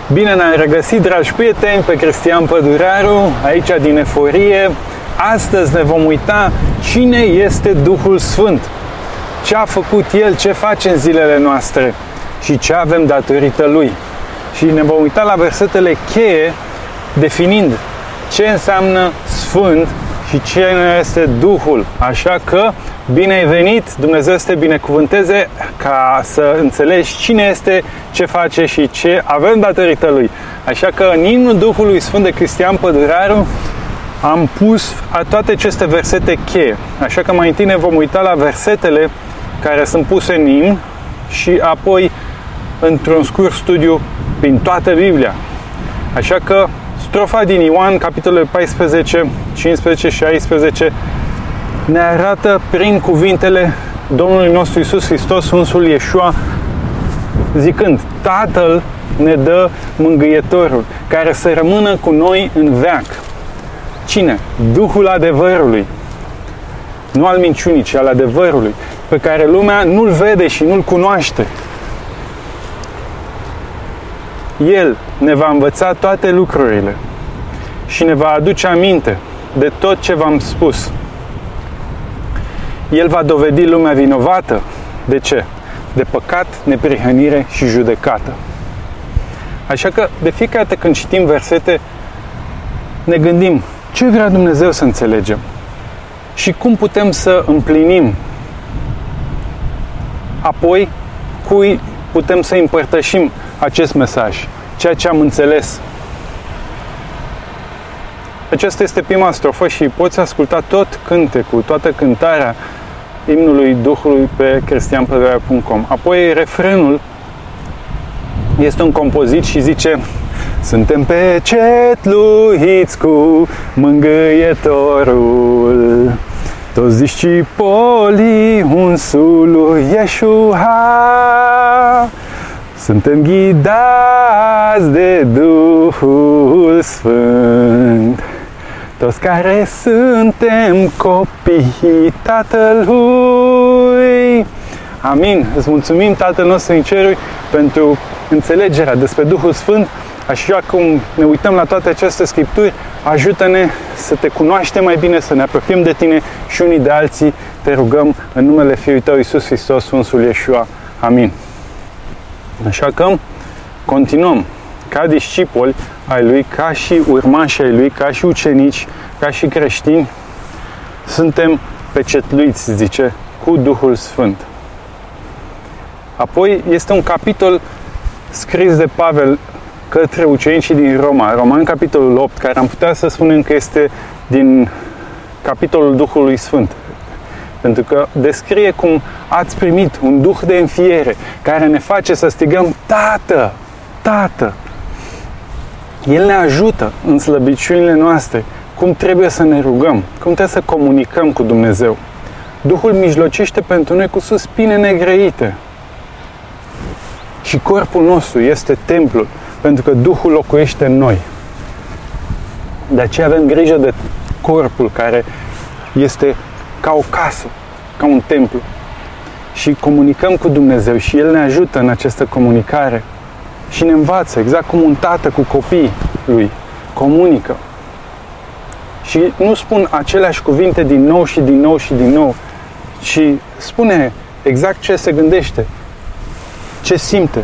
Bine ne-am regăsit, dragi prieteni, pe Cristian Păduraru, aici din Eforie. Astăzi ne vom uita cine este Duhul Sfânt, ce a făcut El, ce face în zilele noastre și ce avem datorită Lui. Și ne vom uita la versetele cheie, definind ce înseamnă Sfânt și ce este Duhul. Așa că, bine ai venit, Dumnezeu să te binecuvânteze ca să înțelegi cine este, ce face și ce avem datorită Lui. Așa că în imnul Duhului Sfânt de Cristian Păduraru am pus toate aceste versete cheie. Așa că mai întâi ne vom uita la versetele care sunt puse în imn și apoi într-un scurt studiu prin toată Biblia. Așa că strofa din Ioan, capitolul 14, 15 și 16, ne arată prin cuvintele Domnului nostru Iisus Hristos, însul Iesua, zicând: Tatăl ne dă mângâietorul, care să rămână cu noi în veac. Cine? Duhul adevărului. Nu al minciunii, ci al adevărului, pe care lumea nu-l vede și nu-l cunoaște. El ne va învăța toate lucrurile și ne va aduce aminte de tot ce v-am spus. El va dovedi lumea vinovată. De ce? De păcat, neprihănire și judecată. Așa că, de fiecare dată când citim versete, ne gândim ce vrea Dumnezeu să înțelegem și cum putem să împlinim. Apoi, cui putem să împărtășim acest mesaj, ceea ce am înțeles. Aceasta este prima strofă și poți asculta tot cântecul, toată cântarea imnului Duhului pe cristianpăduraru.com. Apoi refrenul este un compozit și zice: suntem pecetluiți cu mângâietorul, toți discipolii unsului Iesua, suntem ghidați de Duhul Sfânt, toți care suntem copiii Tatălui. Amin. Îți mulțumim, Tatăl nostru din ceruri, pentru înțelegerea despre Duhul Sfânt. Așa cum ne uităm la toate aceste scripturi, ajută-ne să te cunoaștem mai bine, să ne apropiem de tine și unii de alții. Te rugăm în numele Fiului tău, Iisus Hristos, însul Iesua. Amin. Așa că continuăm ca discipoli ai Lui, ca și urmași ai Lui, ca și ucenici, ca și creștini. Suntem pecetluiți, zice, cu Duhul Sfânt. Apoi este un capitol scris de Pavel către ucenicii din Roma, Roman capitolul 8, care am putea să spunem că este din capitolul Duhului Sfânt. Pentru că descrie cum ați primit un duh de înfiere care ne face să strigăm: Tată! Tată! El ne ajută în slăbiciunile noastre, cum trebuie să ne rugăm, cum trebuie să comunicăm cu Dumnezeu. Duhul mijlocește pentru noi cu suspine negrăite. Și corpul nostru este templul, pentru că Duhul locuiește în noi. De aceea avem grijă de corpul care este ca o casă, ca un templu. Și comunicăm cu Dumnezeu și El ne ajută în această comunicare. Și ne învață, exact cum un tată cu copiii lui comunică. Și nu spun aceleași cuvinte din nou și din nou și din nou, ci spune exact ce se gândește, ce simte,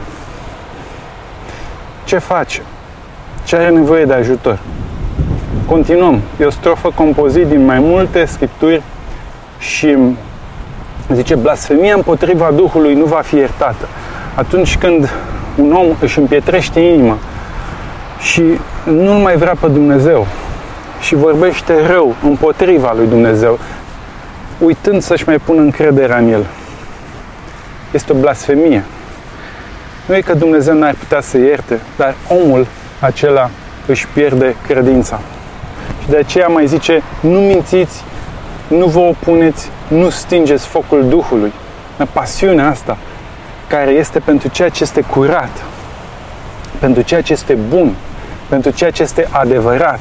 ce face, ce are nevoie de ajutor. Continuăm. E o strofă compozit din mai multe scripturi și zice: blasfemia împotriva Duhului nu va fi iertată. Atunci când un om își împietrește inima și nu mai vrea pe Dumnezeu și vorbește rău împotriva lui Dumnezeu, uitând să-și mai pună încrederea în El, este o blasfemie. Nu e că Dumnezeu n-ar putea să ierte, dar omul acela își pierde credința. Și de aceea mai zice: nu mințiți, nu vă opuneți, nu stingeți focul Duhului. Pasiunea asta, care este pentru ceea ce este curat, pentru ceea ce este bun, pentru ceea ce este adevărat.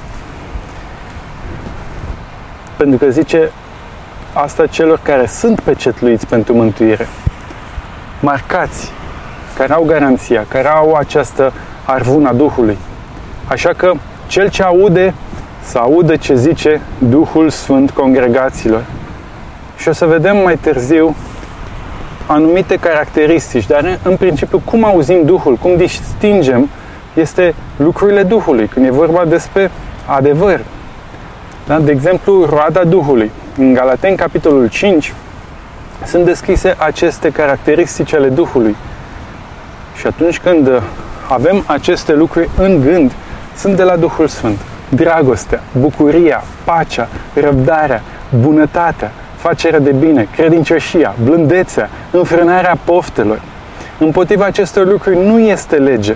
Pentru că zice asta celor care sunt pecetluiți pentru mântuire, marcați, care au garanția, care au această arvuna Duhului. Așa că cel ce aude, să audă ce zice Duhul Sfânt congregațiilor. Și o să vedem mai târziu anumite caracteristici, dar în principiu cum auzim Duhul, cum distingem, este lucrurile Duhului, când e vorba despre adevăr. Da? De exemplu, roada Duhului. În Galateni, capitolul 5, sunt descrise aceste caracteristici ale Duhului. Și atunci când avem aceste lucruri în gând, sunt de la Duhul Sfânt. Dragostea, bucuria, pacea, răbdarea, bunătatea, facerea de bine, credincioșia, blândețea, înfrânarea poftelor. Împotriva acestor lucruri nu este lege.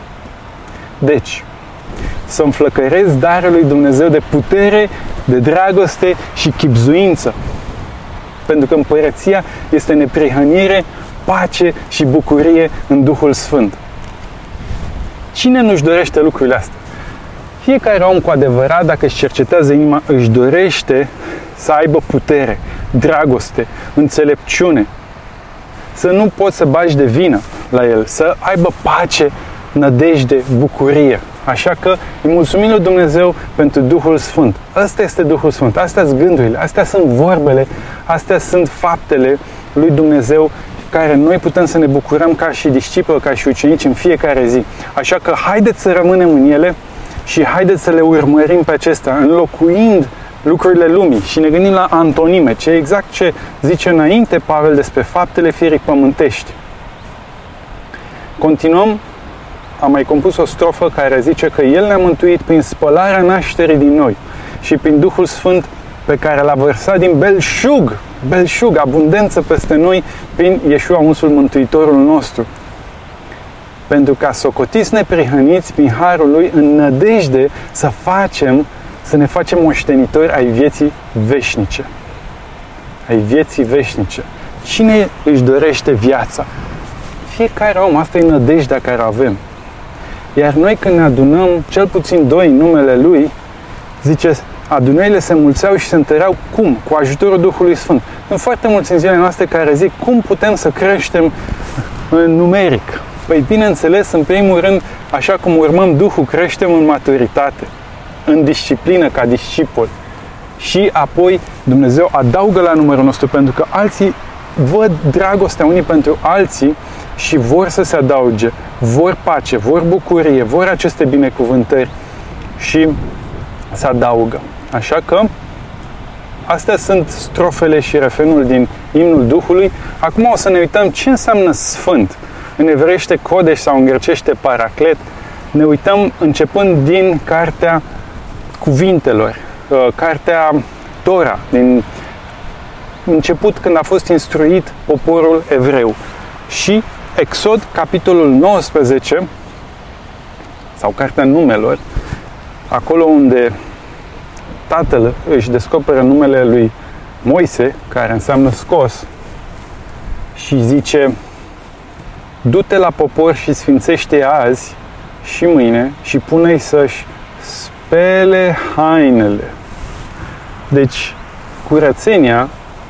Deci, să înflăcărezi darul lui Dumnezeu de putere, de dragoste și chibzuință. Pentru că împărăția este neprihănire, pace și bucurie în Duhul Sfânt. Cine nu-și dorește lucrurile astea? Fiecare om cu adevărat, dacă își cercetează inima, își dorește să aibă putere, dragoste, înțelepciune, să nu poți să bagi de vină la el, să aibă pace, nădejde, bucurie. Așa că îi mulțumim lui Dumnezeu pentru Duhul Sfânt. Ăsta este Duhul Sfânt, astea sunt gândurile, astea sunt vorbele, astea sunt faptele lui Dumnezeu care noi putem să ne bucurăm ca și discipoli, ca și ucenici în fiecare zi. Așa că haideți să rămânem în ele și haideți să le urmărim pe acestea, înlocuind lucrurile lumii și ne gândim la antonime, ce exact ce zice înainte Pavel despre faptele firii pământești. Continuăm, am mai compus o strofă care zice că El ne-a mântuit prin spălarea nașterii din noi și prin Duhul Sfânt pe care l-a vărsat din belșug, abundență peste noi prin Iesua însuși Mântuitorul nostru. Pentru ca socotiți neprihăniți prin harul Lui în nădejde să ne facem moștenitori ai vieții veșnice. Ai vieții veșnice. Cine își dorește viața? Fiecare om, asta e nădejdea care avem. Iar noi când ne adunăm, cel puțin doi în numele Lui, zice, adunările se mulțeau și se întăreau cum? Cu ajutorul Duhului Sfânt. Sunt foarte mulți în zilele noastre care zic cum putem să creștem numeric. Păi bineînțeles, în primul rând, așa cum urmăm Duhul, creștem în maturitate, în disciplină ca discipoli. Și apoi Dumnezeu adaugă la numărul nostru, pentru că alții văd dragostea unii pentru alții și vor să se adauge, vor pace, vor bucurie, vor aceste binecuvântări și se adaugă. Așa că astea sunt strofele și refrenul din imnul Duhului. Acum o să ne uităm ce înseamnă Sfânt. În evreiește Codeș sau în grecește Paraclet. Ne uităm începând din Cartea Cuvintelor, Cartea Tora, din început când a fost instruit poporul evreu. Și Exod, capitolul 19, sau Cartea Numelor, acolo unde tatăl își descoperă numele lui Moise, care înseamnă scos, și zice: du-te la popor și sfințește azi și mâine și pune-i să-și spele hainele. Deci, curățenia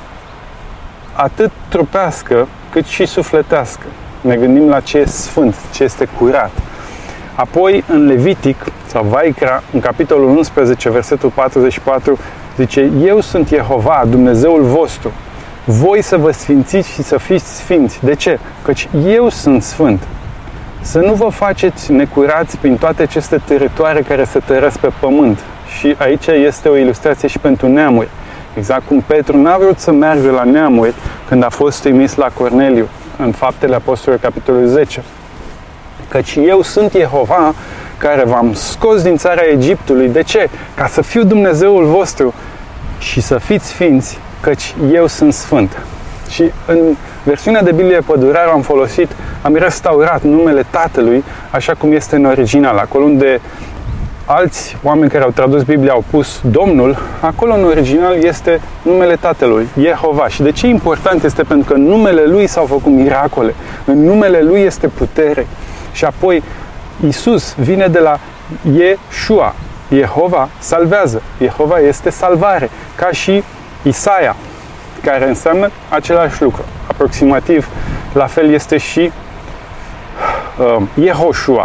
atât trupească cât și sufletească. Ne gândim la ce e sfânt, ce este curat. Apoi, în Levitic, sau Vaikra, în capitolul 11, versetul 44, zice: eu sunt Jehova, Dumnezeul vostru. Voi să vă sfințiți și să fiți sfinți. De ce? Căci eu sunt sfânt. Să nu vă faceți necurați prin toate aceste teritoare care se tărăsc pe pământ. Și aici este o ilustrație și pentru neamuri. Exact cum Petru n-a vrut să meargă la neamuri când a fost trimis la Corneliu, în Faptele Apostolilor, capitolul 10. Căci eu sunt Jehova, care v-am scos din țara Egiptului. De ce? Ca să fiu Dumnezeul vostru și să fiți sfinți, căci eu sunt sfânt. Și în versiunea de Biblie Păduraru am restaurat numele Tatălui așa cum este în original. Acolo unde alți oameni care au tradus Biblia au pus Domnul, acolo în original este numele Tatălui, Jehova. Și de ce important este? Pentru că în numele Lui s-au făcut miracole. În numele Lui este putere. Și apoi Iisus vine de la Yeshua. Jehova salvează. Jehova este salvare. Ca și Isaia, care înseamnă același lucru. Aproximativ la fel este și Yehoshua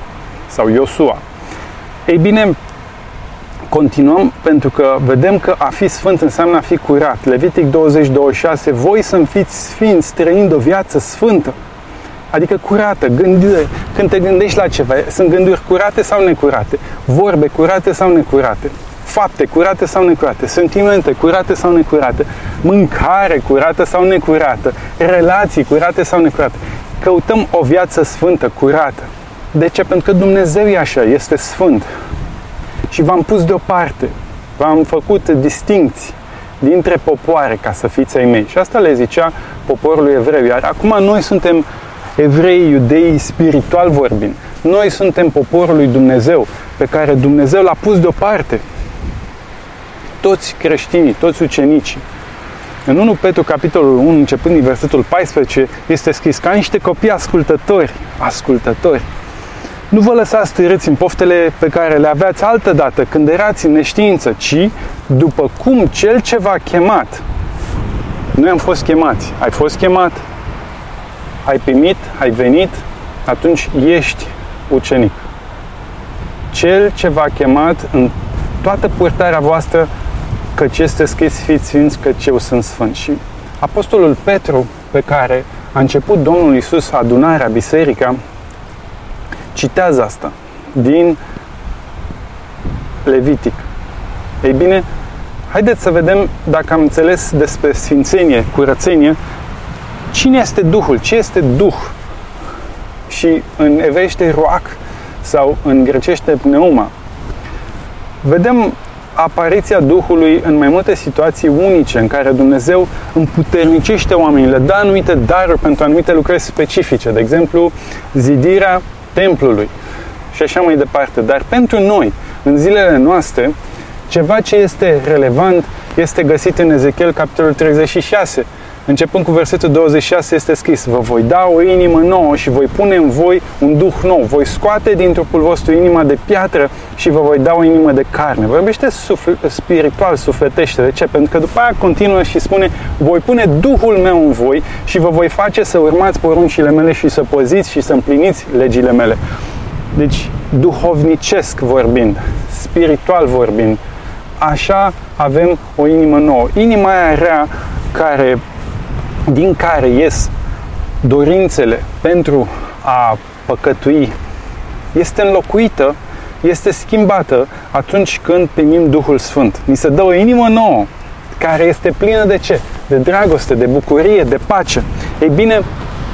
sau Iosua. Ei bine, continuăm pentru că vedem că a fi sfânt înseamnă a fi curat. Levitic 20:26, voi să-mi fiți sfinți trăind o viață sfântă. Adică curată, gândire. Când te gândești la ceva, sunt gânduri curate sau necurate? Vorbe curate sau necurate? Fapte curate sau necurate? Sentimente curate sau necurate? Mâncare curată sau necurată? Relații curate sau necurate? Căutăm o viață sfântă, curată. De ce? Pentru că Dumnezeu e așa, este sfânt. Și v-am pus deoparte, v-am făcut distincții dintre popoare ca să fiți ai mei. Și asta le zicea poporului evreu. Iar acum noi suntem evrei, iudei, spiritual vorbind. Noi suntem poporul lui Dumnezeu, pe care Dumnezeu l-a pus deoparte. Toți creștinii, toți ucenicii. În 1 Petru, capitolul 1, începând din versetul 14, este scris: ca niște copii ascultători. Nu vă lăsați târâți în poftele pe care le aveați altădată când erați în neștiință, ci după cum cel ce v-a chemat. Noi am fost chemați. Ai fost chemat? Ai primit? Ai venit? Atunci ești ucenic. Cel ce v-a chemat în toată purtarea voastră, căci este scris: fiți sfinți, căci eu sunt sfânt. Și apostolul Petru, pe care a început Domnul Iisus adunarea, biserica, citează asta din Levitic. Ei bine, haideți să vedem dacă am înțeles despre sfințenie, curățenie, cine este Duhul, ce este Duh. Și în evreiește ruach sau în grecește pneuma. Vedem apariția Duhului în mai multe situații unice în care Dumnezeu împuternicește oamenii, le dă anumite daruri pentru anumite lucrări specifice, de exemplu, zidirea templului și așa mai departe. Dar pentru noi, în zilele noastre, ceva ce este relevant este găsit în Ezechiel, capitolul 36. Începând cu versetul 26 este scris: vă voi da o inimă nouă și voi pune în voi un duh nou. Voi scoate din trupul vostru inima de piatră și vă voi da o inimă de carne. Vorbește spiritual, sufletește. De ce? Pentru că după aia continuă și spune: voi pune Duhul meu în voi și vă voi face să urmați poruncile mele și să păziți și să împliniți legile mele. Deci, duhovnicesc vorbind, spiritual vorbind, așa avem o inimă nouă. Inima aia rea din care ies dorințele pentru a păcătui, este înlocuită, este schimbată atunci când primim Duhul Sfânt. Ni se dă o inimă nouă, care este plină de ce? De dragoste, de bucurie, de pace. Ei bine,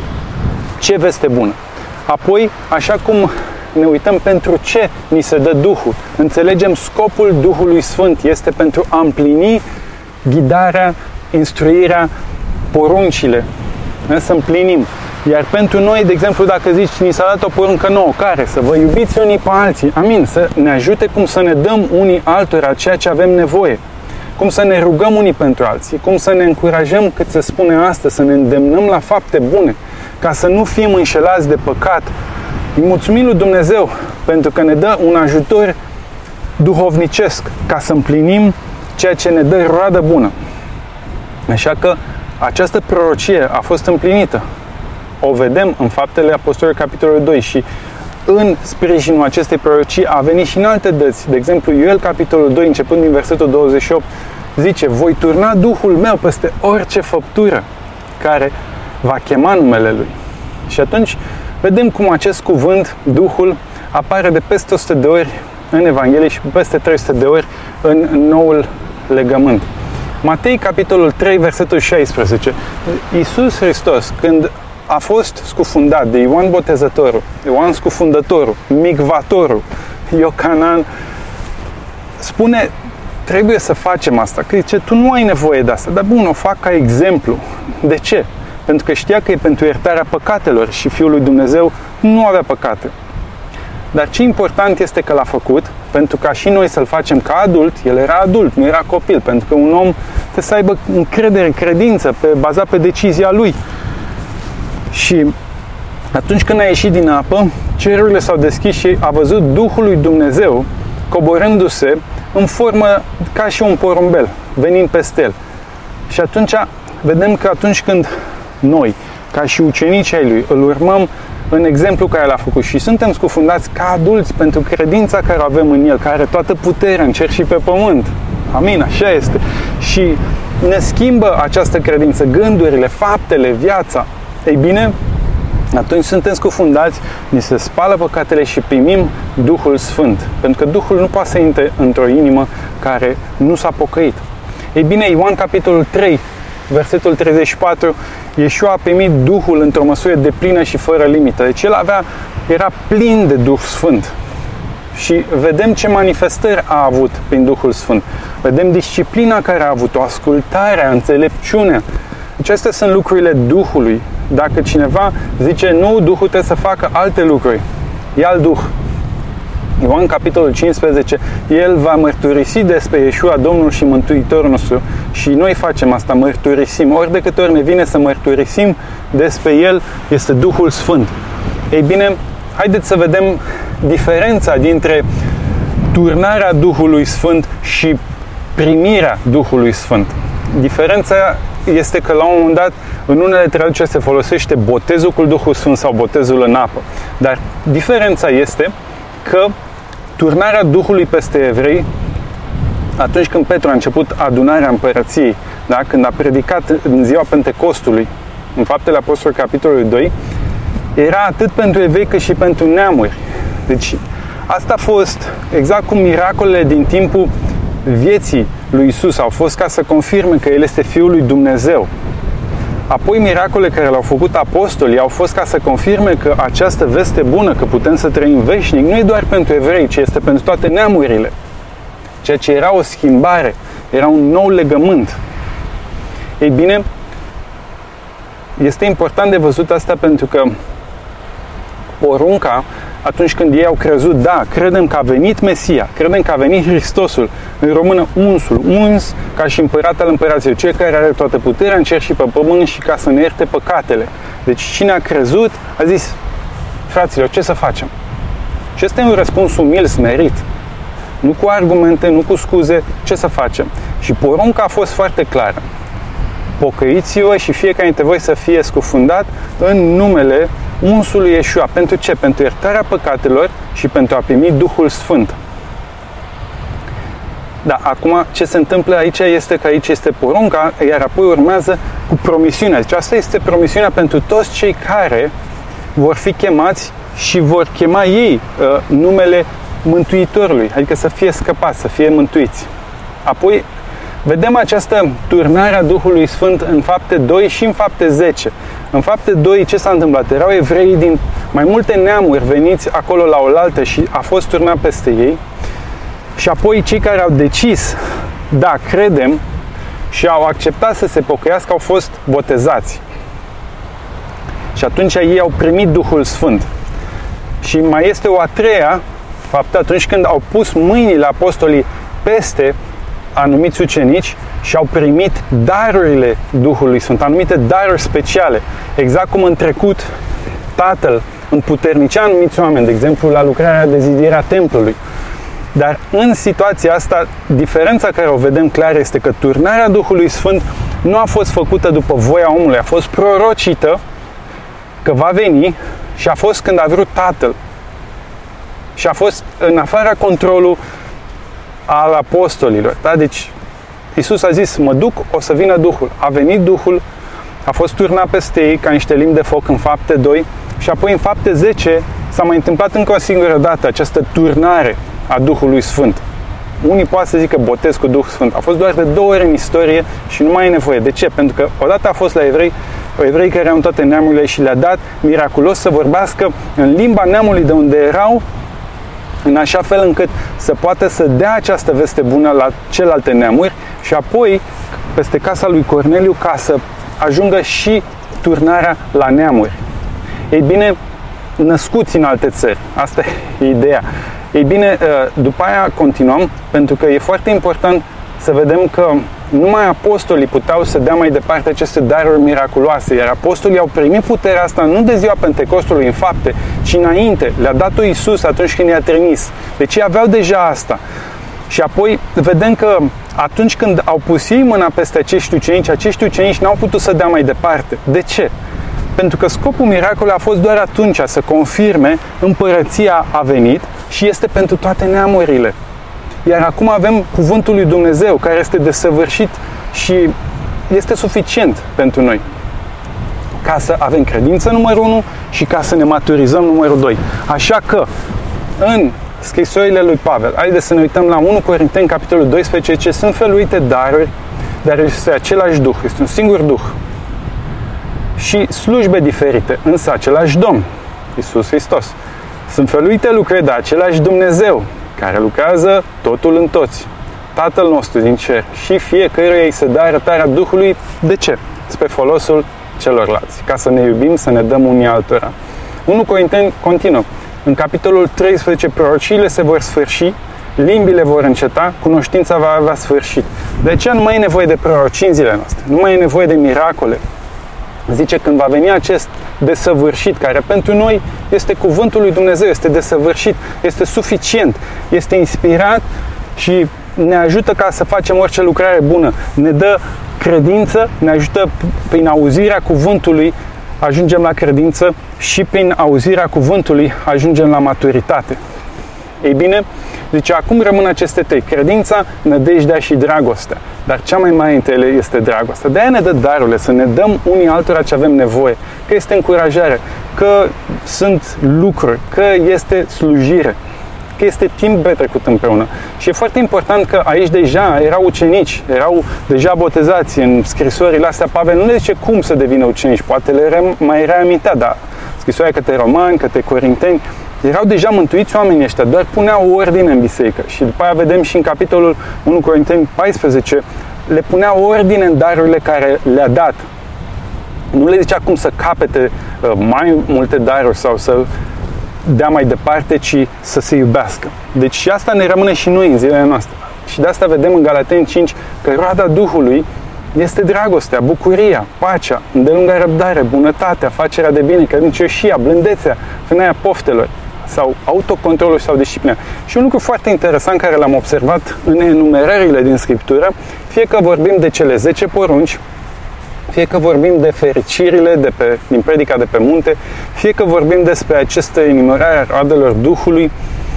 ce veste bună! Apoi, așa cum ne uităm pentru ce ni se dă Duhul, înțelegem scopul Duhului Sfânt este pentru a împlini ghidarea, instruirea, poruncile, să împlinim. Iar pentru noi, de exemplu, dacă zici, ni s-a dat o poruncă nouă, care? Să vă iubiți unii pe alții. Amin. Să ne ajute cum să ne dăm unii altora ceea ce avem nevoie. Cum să ne rugăm unii pentru alții. Cum să ne încurajăm, cât se spune astăzi, să ne îndemnăm la fapte bune. Ca să nu fim înșelați de păcat. Îi mulțumim lui Dumnezeu pentru că ne dă un ajutor duhovnicesc ca să împlinim ceea ce ne dă roadă bună. Așa că această prorocie a fost împlinită. O vedem în Faptele Apostolilor, capitolul 2, și în sprijinul acestei prorocii a venit și în alte dăți. De exemplu, Ioel, capitolul 2, începând din versetul 28, zice: voi turna Duhul meu peste orice făptură care va chema numele Lui. Și atunci vedem cum acest cuvânt, Duhul, apare de peste 100 de ori în Evanghelie și peste 300 de ori în Noul Legământ. Matei, capitolul 3, versetul 16. Iisus Hristos, când a fost scufundat de Ioan Botezătorul, Ioan Scufundătorul, Micvatorul, Iocanan, spune: trebuie să facem asta. Că zice, tu nu ai nevoie de asta. Dar bun, o fac ca exemplu. De ce? Pentru că știa că e pentru iertarea păcatelor și Fiul lui Dumnezeu nu avea păcate. Dar ce important este că l-a făcut, pentru ca și noi să-l facem ca adult. El era adult, nu era copil, pentru că un om trebuie să aibă încredere, credință, bazat pe decizia lui. Și atunci când a ieșit din apă, cerurile s-au deschis și a văzut Duhul lui Dumnezeu coborându-se în formă ca și un porumbel, venind peste el. Și atunci vedem că atunci când noi, ca și ucenicii ai lui, îl urmăm în exemplu care l-a făcut și suntem scufundați ca adulți pentru credința care o avem în El, care are toată puterea în cer și pe pământ. Amin, așa este. Și ne schimbă această credință, gândurile, faptele, viața. Ei bine, atunci suntem scufundați, ni se spală păcatele și primim Duhul Sfânt. Pentru că Duhul nu poate să intre într-o inimă care nu s-a pocăit. Ei bine, Ioan capitolul 3, versetul 34, Iesua a primit Duhul într-o măsură deplină și fără limită. Deci el era plin de Duh Sfânt. Și vedem ce manifestări a avut prin Duhul Sfânt. Vedem disciplina care a avut-o, ascultarea, înțelepciunea. Deci astea sunt lucrurile Duhului. Dacă cineva zice, nu, Duhul trebuie să facă alte lucruri, ia-l Duh. Ioan capitolul 15, El va mărturisi despre Iesua, Domnul și Mântuitorul nostru. Și noi facem asta, mărturisim. Ori de câte ori ne vine să mărturisim despre El, este Duhul Sfânt. Ei bine, haideți să vedem diferența dintre turnarea Duhului Sfânt și primirea Duhului Sfânt. Diferența este că la un moment dat în unele traduceri se folosește botezul cu Duhul Sfânt sau botezul în apă. Dar diferența este că turnarea Duhului peste evrei, atunci când Petru a început adunarea împărăției, da? Când a predicat în ziua Pentecostului, în Faptele Apostolilor capitolul 2, era atât pentru evrei cât și pentru neamuri. Deci asta a fost exact cum miracolele din timpul vieții lui Isus au fost ca să confirme că El este Fiul lui Dumnezeu. Apoi miracolele care le-au făcut apostolii au fost ca să confirme că această veste bună, că putem să trăim veșnic, nu e doar pentru evrei, ci este pentru toate neamurile. Ceea ce era o schimbare, era un nou legământ. Ei bine, este important de văzut asta pentru că porunca, atunci când ei au crezut, da, credem că a venit Mesia, credem că a venit Hristosul, în română unsul, uns ca și împărat al împăraților, cel care are toată puterea în cer și pe pământ și ca să ne ierte păcatele. Deci cine a crezut a zis, fraților, ce să facem? Și ăsta e un răspuns umil, smerit. Nu cu argumente, nu cu scuze, ce să facem? Și porunca a fost foarte clară. Pocăiți-vă și fiecare dintre voi să fie scufundat în numele unsului Iesua. Pentru ce? Pentru iertarea păcatelor și pentru a primi Duhul Sfânt. Da, acum ce se întâmplă aici este că aici este porunca, iar apoi urmează cu promisiunea. Deci asta este promisiunea pentru toți cei care vor fi chemați și vor chema ei numele Mântuitorului, adică să fie scăpați, să fie mântuiți. Apoi vedem această turnare a Duhului Sfânt în Fapte 2 și în Fapte 10. În Fapte 2 ce s-a întâmplat? Erau evrei din mai multe neamuri veniți acolo la oaltă și a fost turnat peste ei. Și apoi cei care au decis, da, credem, și au acceptat să se pocăiască, au fost botezați. Și atunci ei au primit Duhul Sfânt. Și mai este o a treia faptă, atunci când au pus mâinile apostolii peste anumiți ucenici și au primit darurile Duhului Sfânt, anumite daruri speciale. Exact cum în trecut Tatăl împuternicea anumiți oameni, de exemplu la lucrarea de zidire a templului. Dar în situația asta, diferența care o vedem clar este că turnarea Duhului Sfânt nu a fost făcută după voia omului, a fost prorocită că va veni și a fost când a vrut Tatăl. Și a fost în afara controlului al apostolilor. Da? Deci Iisus a zis, mă duc, o să vină Duhul. A venit Duhul, a fost turnat peste ei ca niște limbi de foc în Fapte 2 și apoi în Fapte 10 s-a mai întâmplat încă o singură dată această turnare a Duhului Sfânt. Unii poate să zică botez cu Duh Sfânt. A fost doar de 2 ori în istorie și nu mai e nevoie. De ce? Pentru că odată a fost la evrei care erau în toate neamurile și le-a dat miraculos să vorbească în limba neamului de unde erau, în așa fel încât să poată să dea această veste bună la celelalte neamuri și apoi peste casa lui Corneliu ca să ajungă și turnarea la neamuri. Ei bine, născuți în alte țări. Asta e ideea. Ei bine, după aia continuăm, pentru că e foarte important să vedem că numai apostolii puteau să dea mai departe aceste daruri miraculoase, iar apostolii au primit puterea asta nu de ziua Pentecostului în fapte, ci înainte. Le-a dat-o Iisus atunci când i-a trimis. Deci ei aveau deja asta. Și apoi vedem că atunci când au pus ei mâna peste acești ucenici n-au putut să dea mai departe. De ce? Pentru că scopul miracolului a fost doar atunci să confirme împărăția a venit și este pentru toate neamurile. Iar acum avem cuvântul lui Dumnezeu, care este desăvârșit și este suficient pentru noi. Ca să avem credință, numărul 1, și ca să ne maturizăm, numărul 2. Așa că, în scrisorile lui Pavel, haideți să ne uităm la 1 Corinteni, capitolul 12, ce sunt feluite daruri, dar este același Duh, este un singur Duh. Și slujbe diferite, însă același Domn, Iisus Hristos. Sunt feluite lucruri, dar același Dumnezeu, care lucrează totul în toți, Tatăl nostru din cer, și fiecăruia îi se dă arătarea Duhului. De ce? Spre folosul celorlalți, ca să ne iubim, să ne dăm unii altora. 1 Corinteni continuă. În capitolul 13, prorociile se vor sfârși, limbile vor înceta, cunoștința va avea sfârșit. De aceea nu mai e nevoie de prorocii în zilele noastre, nu mai e nevoie de miracole. Zice, când va veni acest desăvârșit, care pentru noi este cuvântul lui Dumnezeu, este desăvârșit, este suficient, este inspirat și ne ajută ca să facem orice lucrare bună. Ne dă credință, ne ajută prin auzirea cuvântului, ajungem la credință, și prin auzirea cuvântului ajungem la maturitate. Ei bine, zice, acum rămân aceste trei: credința, nădejdea și dragostea. Dar cea mai mare dintre ele este dragostea. De aia ne dă darurile, să ne dăm unii altora ce avem nevoie. Că este încurajare, că sunt lucruri, că este slujire, că este timp petrecut împreună. Și e foarte important că aici deja erau ucenici, erau deja botezați. În scrisorile astea Pavel nu le zice cum să devină ucenici, poate le mai reamintea, dar scrisoarea către romani, către corinteni, erau deja mântuiți oamenii ăștia, doar puneau ordine în biserică. Și după aia vedem și în capitolul 1 Corinteni 14, le puneau ordine în darurile care le-a dat. Nu le zicea cum să capete mai multe daruri sau să dea mai departe, ci să se iubească. Deci și asta ne rămâne și noi în zilele noastre. Și de asta vedem în Galateni 5 că roada Duhului este dragostea, bucuria, pacea, îndelunga răbdare, bunătatea, facerea de bine, credincioșia, blândețea, frânarea poftelor sau autocontrolul sau disciplina. Și un lucru foarte interesant care l-am observat în enumerările din Scriptură, fie că vorbim de cele 10 porunci, fie că vorbim de fericirile din predica de pe munte, fie că vorbim despre această enumerare a roadelor Duhului,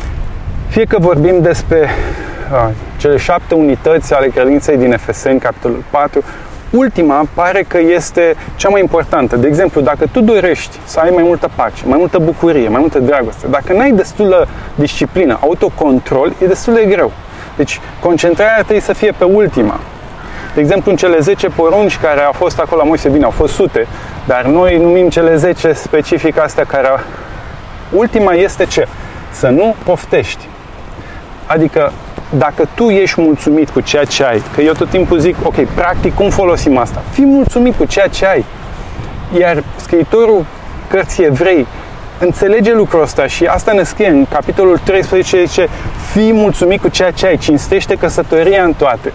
fie că vorbim despre cele 7 unități ale credinței din Efeseni, capitolul 4, ultima pare că este cea mai importantă. De exemplu, dacă tu dorești să ai mai multă pace, mai multă bucurie, mai multă dragoste, dacă n-ai destulă disciplină, autocontrol, e destul de greu. Deci, concentrarea trebuie să fie pe ultima. De exemplu, în cele 10 porunci care au fost acolo la Moise, bine, au fost sute, dar noi numim cele 10 specific astea care ultima este ce? Să nu poftești. Adică, dacă tu ești mulțumit cu ceea ce ai, că eu tot timpul zic, ok, practic, cum folosim asta? Fii mulțumit cu ceea ce ai. Iar scriitorul cărții Evrei înțelege lucrul ăsta și asta ne scrie în capitolul 13, zice, fii mulțumit cu ceea ce ai, cinstește căsătoria în toate,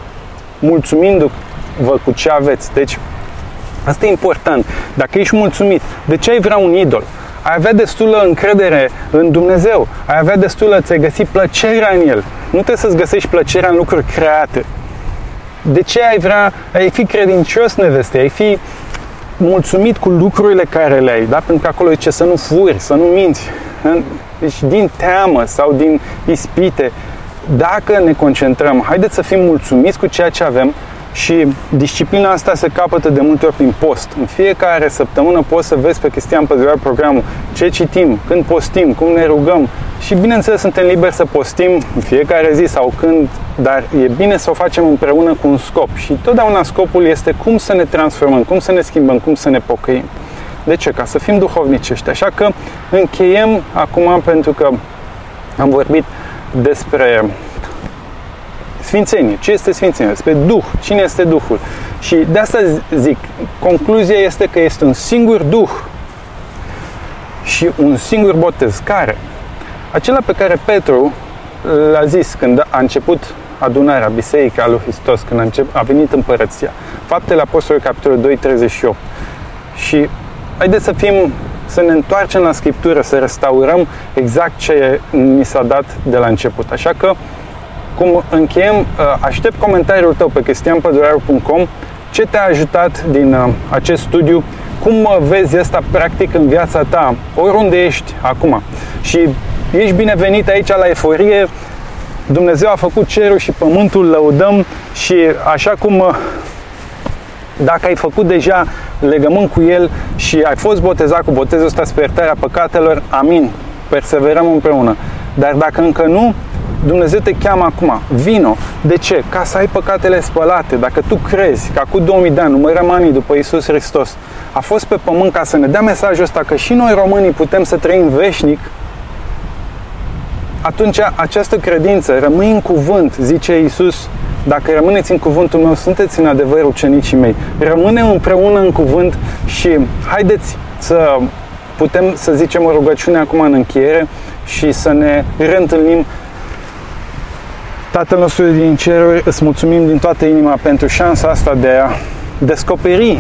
mulțumindu-vă cu ce aveți. Deci, asta e important. Dacă ești mulțumit, de ce ai vrea un idol? Ai avea destulă încredere în Dumnezeu, ai avea destulă, ți-ai găsi plăcerea în El. Nu trebuie să-ți găsești plăcerea în lucruri create. De ce ai fi credincios neveste, ai fi mulțumit cu lucrurile care le ai, da? Pentru că acolo zice să nu furi, să nu minți. Deci din teamă sau din ispite, dacă ne concentrăm, haideți să fim mulțumiți cu ceea ce avem. Și disciplina asta se capătă de multe ori prin post. În fiecare săptămână poți să vezi pe Cristian Pădureanu programul, ce citim, când postim, cum ne rugăm. Și bineînțeles suntem liberi să postim în fiecare zi sau când, dar e bine să o facem împreună cu un scop. Și totdeauna scopul este cum să ne transformăm, cum să ne schimbăm, cum să ne pocăim. De ce? Ca să fim duhovnicești. Așa că încheiem acum, pentru că am vorbit despre Sfințenie. Ce este Sfințenie? Despre Duh. Cine este Duhul? Și de asta zic, concluzia este că este un singur Duh și un singur botez. Care? Acela pe care Petru l-a zis când a început adunarea Biserica lui Hristos, când a venit împărăția. Faptele Apostolului, capitolul 2, 38. Și haideți să ne întoarcem la Scriptură, să restaurăm exact ce ni s-a dat de la început. Așa că cum încheiem, aștept comentariul tău pe cristianpăduraru.com. Ce te-a ajutat din acest studiu? cum vezi asta practic în viața ta, oriunde ești acum. Și ești binevenit aici la Eforie. Dumnezeu a făcut cerul și pământul, lăudăm, și așa cum dacă ai făcut deja legământ cu El și ai fost botezat cu botezul ăsta spre iertarea păcatelor, amin, perseverăm împreună. Dar dacă încă nu, Dumnezeu te cheamă acum, vino. De ce? Ca să ai păcatele spălate. Dacă tu crezi că acum 2000 de ani, numărăm anii după Iisus Hristos, a fost pe pământ ca să ne dea mesajul ăsta că și noi românii putem să trăim veșnic, atunci această credință, rămâi în cuvânt, zice Iisus, dacă rămâneți în cuvântul meu, sunteți în adevăr ucenicii mei. Rămânem împreună în cuvânt și haideți să putem să zicem o rugăciune acum în încheiere și să ne reîntâlnim. Tatăl nostru din ceruri, îți mulțumim din toată inima pentru șansa asta de a descoperi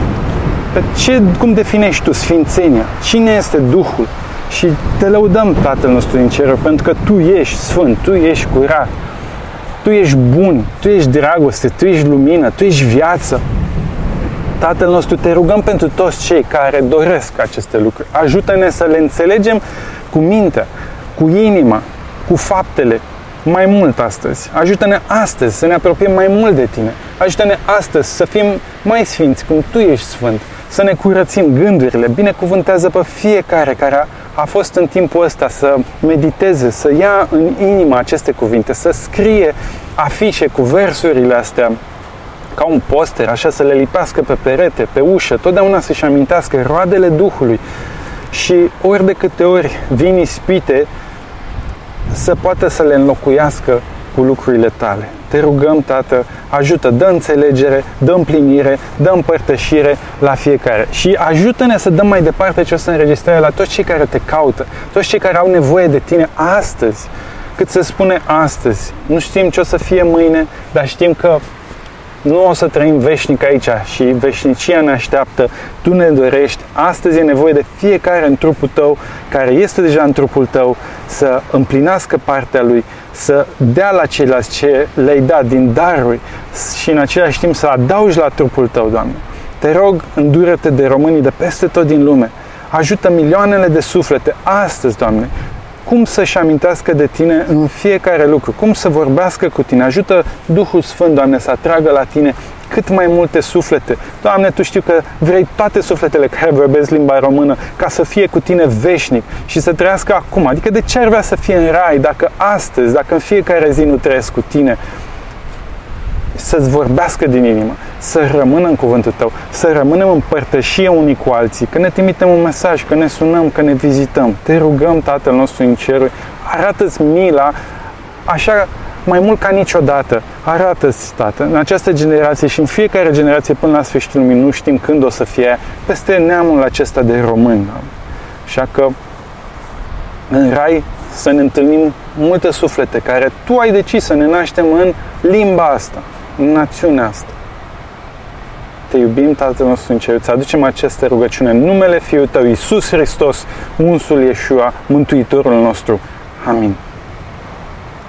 cum definești tu sfințenia, cine este Duhul. Și te lăudăm, Tatăl nostru din ceruri, pentru că Tu ești sfânt, Tu ești curat, Tu ești bun, Tu ești dragoste, Tu ești lumină, Tu ești viață. Tatăl nostru, te rugăm pentru toți cei care doresc aceste lucruri. Ajută-ne să le înțelegem cu mintea, cu inima, cu faptele, mai mult astăzi. Ajută-ne astăzi să ne apropiem mai mult de Tine. Ajută-ne astăzi să fim mai sfinți, cum Tu ești sfânt. Să ne curățim gândurile. Binecuvântează pe fiecare care a fost în timpul ăsta să mediteze, să ia în inimă aceste cuvinte, să scrie afișe cu versurile astea ca un poster, așa, să le lipească pe perete, pe ușă, totdeauna să-și amintească roadele Duhului. Și ori de câte ori vin ispite, să poată să le înlocuiască cu lucrurile Tale. Te rugăm, Tată, ajută, dă înțelegere, dă împlinire, dă împărtășire la fiecare. Și ajută-ne să dăm mai departe ce o să înregistreze la toți cei care Te caută, toți cei care au nevoie de Tine astăzi. Cât se spune astăzi. Nu știm ce o să fie mâine, dar știm că nu o să trăim veșnic aici și veșnicia ne așteaptă. Tu ne dorești. Astăzi e nevoie de fiecare în trupul Tău, care este deja în trupul Tău, să împlinească partea lui, să dea la ceilalți ce le-ai dat din daruri și în același timp să adaugi la trupul Tău, Doamne. Te rog, îndură-te de românii de peste tot din lume. Ajută milioanele de suflete astăzi, Doamne, cum să-și amintească de Tine în fiecare lucru, cum să vorbească cu Tine. Ajută Duhul Sfânt, Doamne, să atragă la Tine cât mai multe suflete. Doamne, Tu știu că vrei toate sufletele care vorbesc limba română ca să fie cu Tine veșnic și să trăiască acum. Adică de ce ar vrea să fie în rai dacă astăzi, dacă în fiecare zi nu trăiesc cu Tine? Să-ți vorbească din inimă, să rămână în cuvântul Tău, să rămânem în părtășie unii cu alții, că ne trimitem un mesaj, că ne sunăm, că ne vizităm. Te rugăm, Tatăl nostru în ceruri, arată-ți mila așa mai mult ca niciodată. Arată-ți, Tată, în această generație și în fiecare generație până la sfârșitul lumii, nu știm când o să fie, peste neamul acesta de români. Așa că în rai să ne întâlnim multe suflete care Tu ai decis să ne naștem în limba asta, în națiunea asta. Te iubim, Tatăl nostru în cer, îți aducem această rugăciune în numele Fiului Tău, Iisus Hristos, unsul Iesua, Mântuitorul nostru. Amin.